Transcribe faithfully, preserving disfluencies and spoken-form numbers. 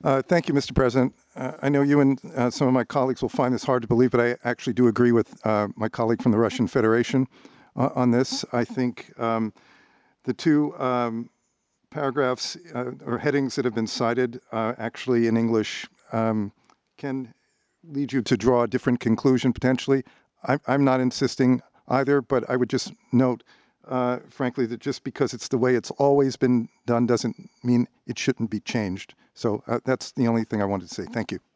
Uh, thank you, Mister President. Uh, I know you and uh, some of my colleagues will find this hard to believe, but I actually do agree with uh, my colleague from the Russian Federation uh, on this. I think um, the two um, paragraphs uh, or headings that have been cited uh, actually in English um, can lead you to draw a different conclusion potentially. I'm, I'm not insisting either, but I would just note, uh, frankly, that just because it's the way it's always been done doesn't mean it shouldn't be changed. So uh, that's the only thing I wanted to say. Thank you.